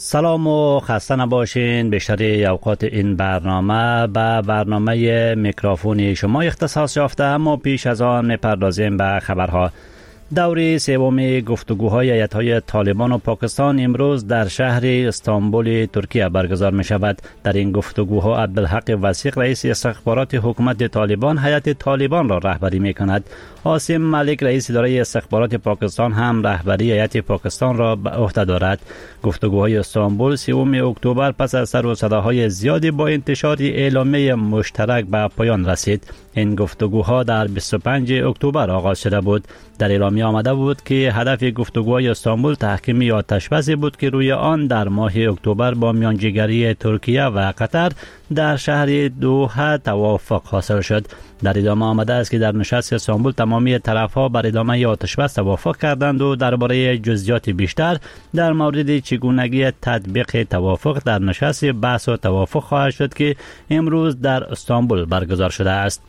سلام و خسته نباشین. بیشتر اوقات این برنامه به برنامه میکروفون شما اختصاص یافته، اما پیش از آن میپردازیم به خبرها. دوره سوم گفتگوهای هیئت‌های طالبان و پاکستان امروز در شهر استانبول ترکیه برگزار می شود. در این گفتگوها عبدالحق وثیق رئیس استخبارات حکومت طالبان هیئت طالبان را رهبری می کند. عاصم ملک رئیس اداره استخبارات پاکستان هم رهبری هیئت پاکستان را به عهده دارد. گفتگوهای استانبول 3 اکتبر پس از سر و صداهای زیادی با انتشار اعلامیه مشترک به پایان رسید. این گفتگوها در 25 اکتبر آغاز شده بود. در اعلامیه آمده بود که هدف گفتگوهای استانبول تحکیم آتشبسی بود که روی آن در ماه اکتبر با میانجیگری ترکیه و قطر در شهر دوحه توافق حاصل شد. در ادامه آمده است که در نشست استانبول تمامی طرف‌ها بر ادامه آتشبس توافق کردند و درباره جزئیات بیشتر در مورد چگونگی تطبیق توافق در نشست بحث و توافق خواهد شد که امروز در استانبول برگزار شده است.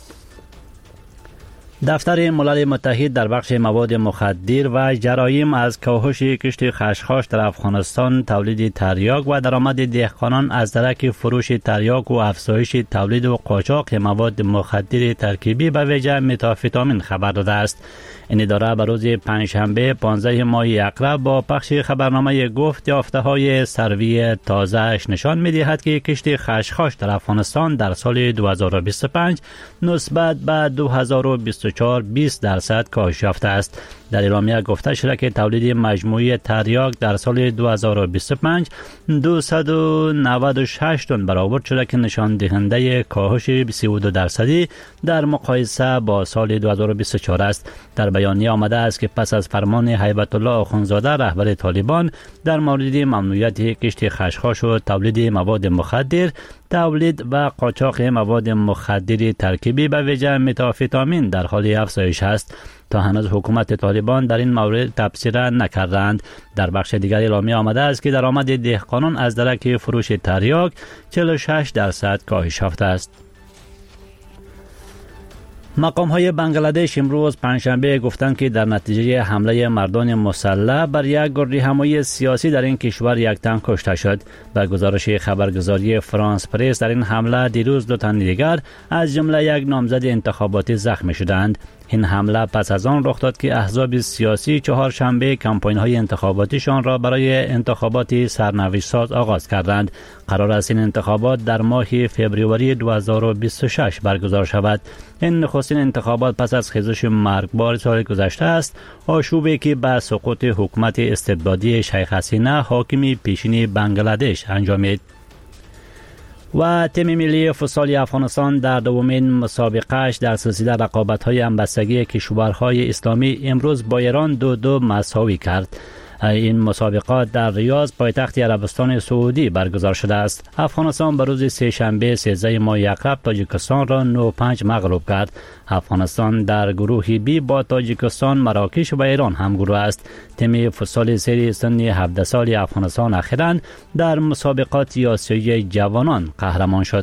دفتر ملل متحد در بخش مواد مخدر و جرایم از کاهش کشت خشخاش در افغانستان، تولید تریاک و درآمد دهقانان از درک فروش تریاک و افزایش تولید و قاچاق مواد مخدر ترکیبی به ویژه متامفتامین خبر داده است. این اداره به روز پنجشنبه 15 ماه اکرب با پخش خبرنامه گفت یافته‌های سروی تازه‌اش نشان می‌دهد که کشت خشخاش در افغانستان در سال 2025 نسبت به 2024 20% کاهش یافته است. در اعلامیه گفته شده که تولید مجموعی تریاک در سال 2025 296 تن برآورد شده که نشان دهنده کاهش 32% در مقایسه با سال 2024 است. در بیانیه آمده است که پس از فرمان هیبت الله آخوندزاده رهبر طالبان در مورد ممنوعیت کشت خشخاش و تولید مواد مخدر، تولید و قاچاق مواد مخدر ترکیبی به ویژه متامفتامین در حال افزایش است. تا هنوز حکومت طالبان در این مورد تبصره نکردند. در بخش دیگر اعلامیه آمده است که درآمد دهقانان از درک فروش تریاک 46% کاهش یافته است. مقام‌های بنگلادش امروز پنجشنبه گفتند که در نتیجه حمله مردان مسلح بر یک گروه حمایتی سیاسی در این کشور یک تن کشته شد. به گزارش خبرگزاری فرانس پرس در این حمله دیروز 2 تن دیگر از جمله یک نامزد انتخاباتی زخمی شدند. این حمله پس از آن رخ داد که احزاب سیاسی چهارشنبه کمپاین‌های انتخاباتیشان را برای انتخابات سرنوشت ساز آغاز کردند. قرار است این انتخابات در ماه فوریه 2026 برگزار شود. این نخستین انتخابات پس از خیزش مرگبار سال گذشته است، آشوبی که به سقوط حکومت استبدادی شیخ حسینه حاکم پیشین بنگلادش انجامید. و تیم ملی فوتسال افغانستان در دومین مسابقهش در سلسله رقابت‌های همبستگی کشورهای اسلامی امروز با ایران 2-2 مساوی کرد. این مسابقات در ریاض پایتخت عربستان سعودی برگزار شده است. افغانستان به روز سه‌شنبه 13 ماه اکرب تاجیکستان را 9-5 مغلوب کرد. افغانستان در گروه بی با تاجیکستان، مراکش و ایران همگروه است. تیم فوتسال سری سن 17 سالی افغانستان اخیراً در مسابقات آسیایی جوانان قهرمان شد.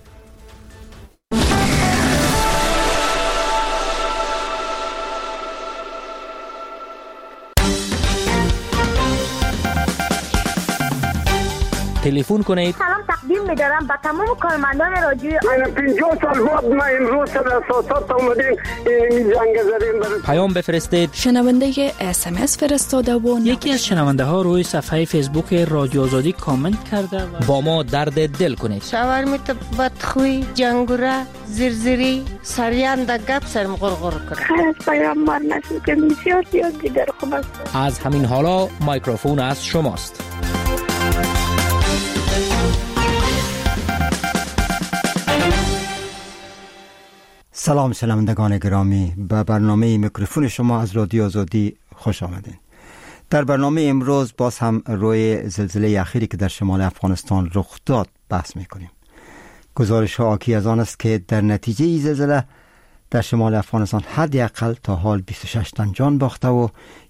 تلفن کنید. سلام تقدیم می‌دارم به تمام کارمندان رادیو. من 50 سال بعد ما امروز در اساسات اومدیم این جنگ زدیم. پیام بفرستید. شنونده SMS فرستاده و یکی از شنونده ها روی صفحه فیسبوک رادیو آزادی کامنت کرده و با ما درد دل کنید. شاورمیت بدخوی، جنگوره، زرزری، سریان در گپ سرم غرغر کرد. خیر از پیامبر نسیم که بسیار زیاد دیگر خوب است. از همین حالا میکروفون از شماست. سلام شنوندگان گرامی، به برنامه میکروفون شما از رادیو آزادی خوش آمدین. در برنامه امروز باز هم روی زلزله اخیری که در شمال افغانستان رخ داد بحث میکنیم. گزارش ها حاکی از آن است که در نتیجه این زلزله در شمال افغانستان حداقل تا حال 26 تن جان باخته و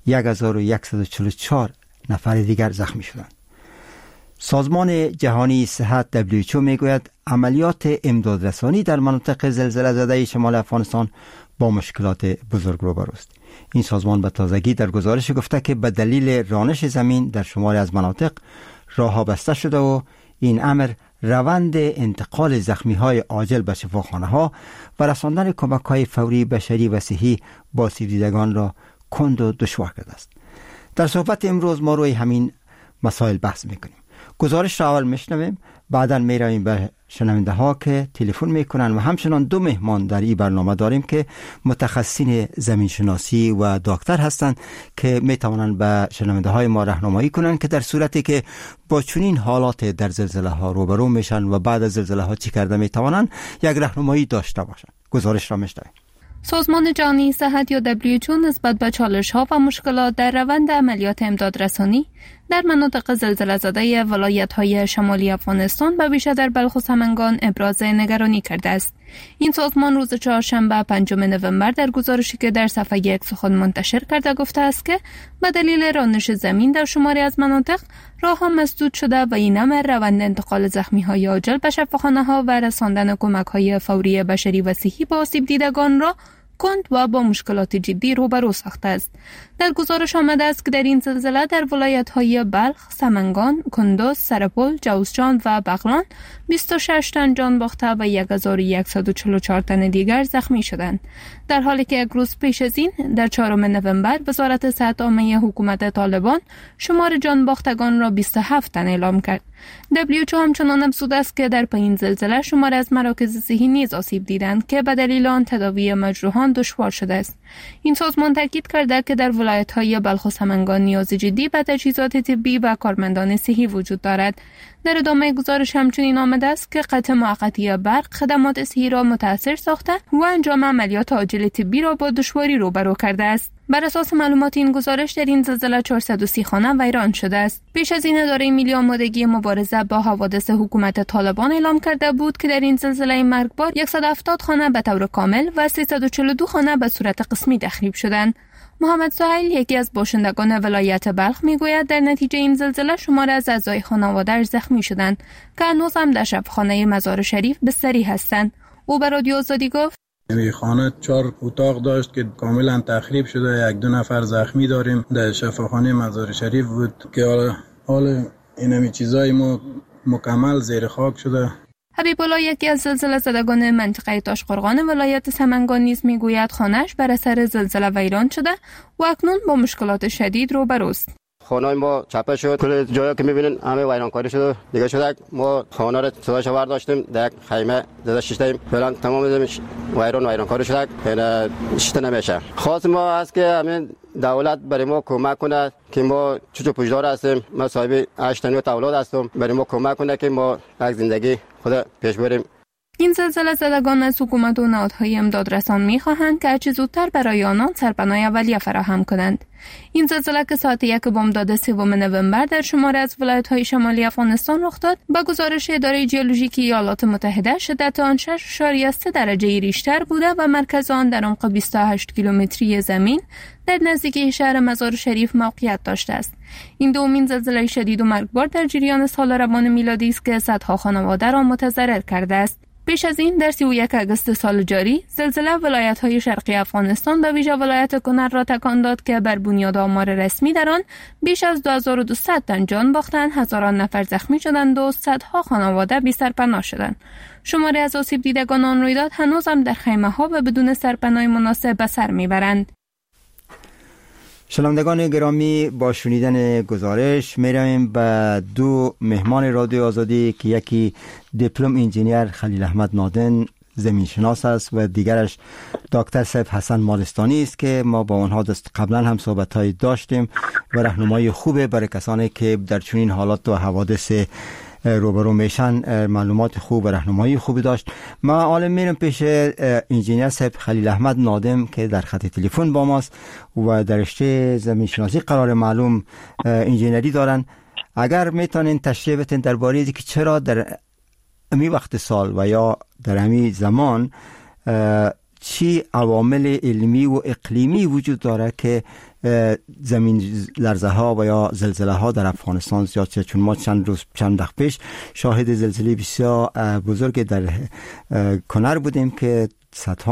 1144 نفر دیگر زخمی شدند. سازمان جهانی صحت WHO میگوید عملیات امدادرسانی در مناطق زلزله زده شمال افغانستان با مشکلات بزرگ روبرو است. این سازمان به تازگی در گزارش گفته که به دلیل رانش زمین در شماری از مناطق راه‌ها بسته شده و این امر روند انتقال زخمی‌های عاجل به شفاخانه‌ها و رساندن کمک‌های فوری بشری و صحی با آسیب دیدگان را کند و دشوار کرده است. در صحبت امروز ما روی همین مسائل بحث میکنیم. گزارش را اول میشنویم، بعدا میرویم به شنونده ها که تلفن میکنن و همچنان دو مهمان در این برنامه داریم که متخصصین زمین شناسی و دکتر هستند که میتوانند به شنونده های ما راهنمایی کنند که در صورتی که با چنین حالات در زلزله ها روبرو میشن و بعد از زلزله ها چی کرده میتوانند یک راهنمایی داشته باشند. گزارش را میشنویم. سازمان جهانی صحت یا WHO نسبت به چالش‌ها و مشکلات در روند عملیات امدادرسانی در مناطق زلزله زده ولایت‌های شمالی افغانستان به ویژه در بلخ و سمنگان ابراز نگرانی کرده است. این سازمان روز چهارشنبه 5 نوامبر در گزارشی که در صفحه یک سخن منتشر کرده گفته است که به دلیل رانش زمین در شماری از مناطق راه‌ها مسدود شده و این امر روند انتقال زخمی‌های عاجل به شفاخانه‌ها و رساندن کمک‌های فوری بشری و صحی به آسیب دیدگان را کند و با مشکلات جدی روبرو ساخته است. در گزارش آمده است که در این زلزله در ولایت‌های بلخ، سمنگان، کندوز، سرپل، جوزجان و بغلان 26 تن جان باخته و 1144 تن دیگر زخمی شدند. در حالی که یک روز پیش از این در 4 نوامبر وزارت صحت عامه حکومت طالبان شمار جان باختگان را 27 تن اعلام کرد. WHO همچنان افزود است که در پایین زلزله شمار از مراکز صحی نیز آسیب دیدند که به دلیل آن تداوی مجروحان دشوار شده است. این سازمان تاکید کرده که در ولایت‌های بلخ و سمنگان نیاز جدی به تجهیزات طبی و کارمندان صحی وجود دارد. در ادامه گزارش همچنین آمده است که قطع موقتی برق خدمات صحی را متاثر ساخته و انجام عملیات عاجل طبی را با دشواری روبرو کرده است. بر اساس معلومات این گزارش در این زلزله 430 خانه ویران شده است. پیش از این اداره ملی آمادگی مبارزه با حوادث حکومت طالبان اعلام کرده بود که در این زلزله مرگبار 170 خانه به طور کامل و 342 خانه به صورت قسمی تخریب شدند. محمد سهیل یکی از باشندگان ولایت بلخ میگوید در نتیجه این زلزله شمار از اعضای خانواده زخمی شدند که هنوز هم در شفاخانه مزار شریف بستری هستند. او به رادیو آزادی گفت این خانه 4 اتاق داشت که کاملا تخریب شده، 1-2 نفر زخمی داریم. در شفاخانه مزار شریف بود که حال اینمی چیزای ما مکمل زیر خاک شده. حبیب الله یکی از زلزله زدگان منطقه تاشقرغان ولایت سمنگان نیز میگوید خانه‌اش بر اثر زلزله ویران شده و اکنون با مشکلات شدید روبروست. خانه ما چپه شد، کل جایی که میبینین همه ویرانکاری شده دیگه شده. ما خانه رو صداش برداشتیم، در یک خیمه زده شیشتیم، فعلا تمام زمینش ویرانکاری شده، فعلا شیشته نمیشه. خواست ما است که همین دولت برای ما کمک کنه که ما چوچو پوشدار هستیم. ما صاحب 8 تا اولاد هستم، برای ما کمک کنه که ما یک زندگی خود پیش بریم. این زلزله زدگان از حکومت و نهادهای امدادرسان می‌خواهند که هرچه زودتر برای آنان سرپناه اولیه فراهم کنند. این زلزله که ساعت 1 بامداد 3 نوامبر در شماره از ولایت‌های شمالی افغانستان رخ داد، با گزارش اداره ژئولوژیکی ایالات متحده شدت آن 6.3 درجه ریشتر بوده و مرکز آن در عمق 28 کیلومتری زمین در نزدیکی شهر مزار شریف موقعیت داشته است. این دومین زلزله شدید و مرگبار در جریان سال روان میلادی است که صدها خانواده را متضرر کرده است. پیش از این در 31 آگوست سال جاری زلزله ولایت‌های شرقی افغانستان به ویژه ولایت کنر را تکان داد که بر بنیاد آمار رسمی در آن بیش از 2200 تن جان باختند، هزاران نفر زخمی شدند و صدها خانواده بی سرپناه شدند. شماری از آسیب دیدگان آن رویداد هنوز هم در خیمه‌ها و بدون سرپناه مناسب به سر میبرند. شنوندگان گرامی، با شنیدن گزارش میرویم به دو مهمان رادیو آزادی که یکی دیپلم انجینیر خلیل احمد نادن زمین شناس است و دیگرش دکتر سیف حسن مالستانی است که ما با آنها قبلا هم صحبت‌های داشتیم و راهنمایی خوبه برای کسانی که در چنین حالات و حوادث روبرو میشن. معلومات خوب و راهنمایی خوبی داشت. ما حالا میرم پیش انجینیر صاحب خلیل احمد نادم که در خط تلفن با ماست و در رشته زمین شناسی قرار معلوم انجینری دارن. اگر میتونین تشریح بدین درباره اینکه چرا در امی وقت سال و یا در امی زمان چی عوامل علمی و اقلیمی وجود داره که زمین لرزه ها و یا زلزله ها در افغانستان زیاد شد؟ چون ما چند وقت پیش شاهد زلزله بسیار بزرگ در کنر بودیم که صدها